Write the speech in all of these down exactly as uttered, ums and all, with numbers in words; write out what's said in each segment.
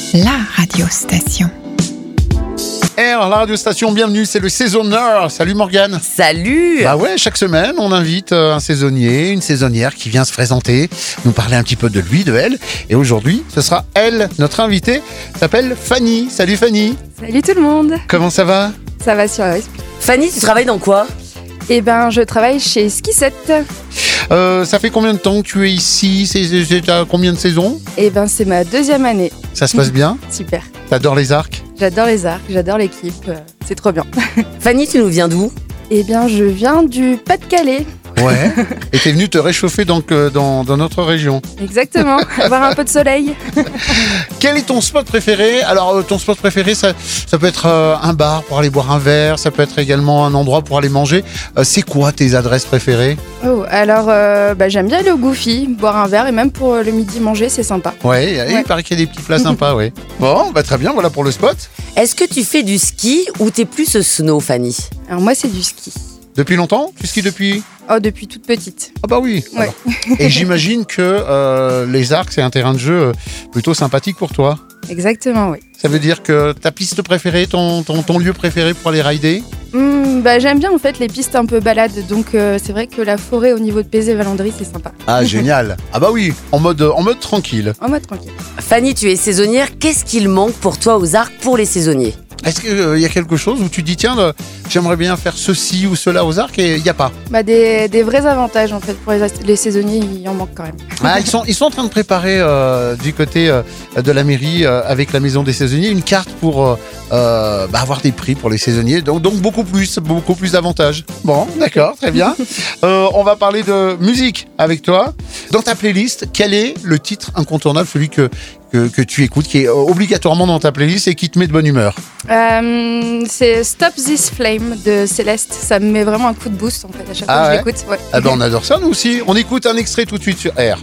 la radiostation. R, la radiostation, bienvenue, c'est le saisonneur. Salut Morgane. Salut. Bah ouais, chaque semaine, on invite un saisonnier, une saisonnière qui vient se présenter, nous parler un petit peu de lui, de elle. Et aujourd'hui, ce sera elle, notre invitée, s'appelle Fanny. Salut Fanny. Salut tout le monde. Comment ça va? Ça va sur Risp. Fanny, tu travailles dans quoi? Eh ben, je travaille chez Skisette. euh, Ça fait combien de temps que tu es ici? C'est, c'est, c'est à combien de saisons? Eh ben, c'est ma deuxième année. Ça se passe bien? Super. T'adores les arcs? J'adore les arcs, j'adore l'équipe. euh, C'est trop bien. Fanny, tu nous viens d'où? Eh bien, je viens du Pas-de-Calais. Ouais. Et t'es venu te réchauffer donc euh, dans, dans notre région. Exactement. Avoir un peu de soleil. Quel est ton spot préféré? Alors, euh, ton spot préféré, ça, ça peut être euh, un bar pour aller boire un verre, ça peut être également un endroit pour aller manger. Euh, c'est quoi tes adresses préférées? Oh, alors, euh, bah, j'aime bien aller au Goofy, boire un verre et même pour euh, le midi manger, c'est sympa. Ouais, il Ouais. paraît qu'il y a des petits plats sympas, ouais. Bon, bah très bien, voilà pour le spot. Est-ce que tu fais du ski ou t'es plus snow, Fanny? Alors, moi, c'est du ski. Depuis longtemps? Tu skis depuis? Oh, depuis toute petite. Ah bah oui. Ouais. Alors. Et j'imagine que euh, les arcs, c'est un terrain de jeu euh, plutôt sympathique pour toi. Exactement, oui. Ça veut dire que ta piste préférée, ton, ton, ton lieu préféré pour aller rider? Hmm, bah, j'aime bien en fait les pistes un peu balades, donc euh, c'est vrai que la forêt au niveau de Pézé-Valandry, c'est sympa. Ah, génial. Ah bah oui, en mode, en mode tranquille. En mode tranquille. Fanny, tu es saisonnière. Qu'est-ce qu'il manque pour toi aux arcs pour les saisonniers? Est-ce qu'il euh, y a quelque chose où tu te dis, tiens, euh, j'aimerais bien faire ceci ou cela aux arcs et il n'y a pas? Bah, des, des vrais avantages en fait pour les, les saisonniers, il en manque quand même. Ah, ils sont, ils sont en train de préparer euh, du côté euh, de la mairie euh, avec la maison des saisonniers une carte pour euh, euh, bah, avoir des prix pour les saisonniers, donc, donc beaucoup plus, beaucoup plus d'avantages. Bon, d'accord, très bien. Euh, on va parler de musique avec toi. Dans ta playlist, quel est le titre incontournable, celui que, que, que tu écoutes, qui est obligatoirement dans ta playlist et qui te met de bonne humeur? Euh, c'est Stop This Flame de Céleste. Ça me met vraiment un coup de boost en fait à chaque Ah fois que ouais. je l'écoute. Ouais. Ah ben on adore ça nous aussi. On écoute un extrait tout de suite sur R.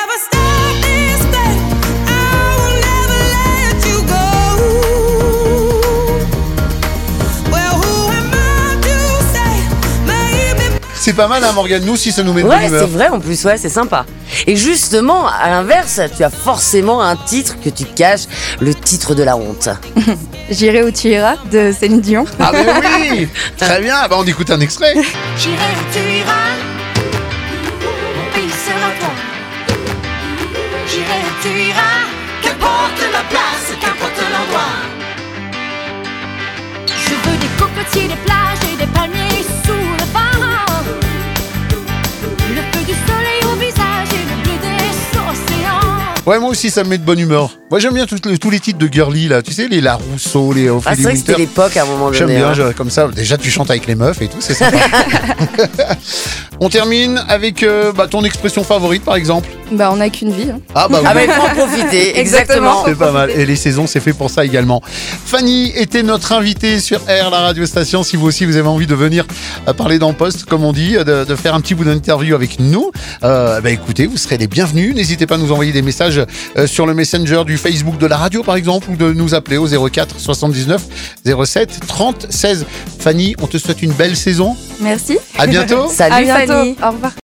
C'est pas mal, hein, Morgane, nous aussi ça nous met de bonne Ouais, humeur. c'est vrai en plus, ouais, c'est sympa. Et justement, à l'inverse, tu as forcément un titre que tu caches, le titre de la honte. J'irai où tu iras de Céline Dion. Ah mais oui. Très bien, bah, on écoute un extrait. J'irai où tu iras, mon pays sera toi. J'irai où tu iras, qu'importe la place, qu'importe l'endroit. Je veux des cocotiers, des plages et des palmiers sous le vent. Le feu du soleil au visage et le bleu des océans. Ouais, moi aussi ça me met de bonne humeur. Moi j'aime bien tous les, tous les titres de girly là, tu sais, les La Rousseau, les Ah, Ophélie c'est vrai que c'était Winter. l'époque à un moment donné. J'aime bien, hein. je- comme ça, déjà tu chantes avec les meufs et tout, c'est sympa. On termine avec euh, bah, ton expression favorite par exemple. Bah, on n'a qu'une vie. Hein. Ah bah oui. Ah bah il faut en profiter, exactement. Exactement. C'est pas mal. Et les saisons, c'est fait pour ça également. Fanny était notre invitée sur R, la radiostation. Si vous aussi, vous avez envie de venir euh, parler dans le poste, comme on dit, de, de faire un petit bout d'interview avec nous, euh, bah écoutez, vous serez les bienvenus. N'hésitez pas à nous envoyer des messages euh, sur le Messenger du Facebook de la radio, par exemple, ou de nous appeler au zéro quatre soixante-dix-neuf zéro sept trente seize. Fanny, on te souhaite une belle saison. Merci. À bientôt. Salut à bientôt. Fanny. Au revoir.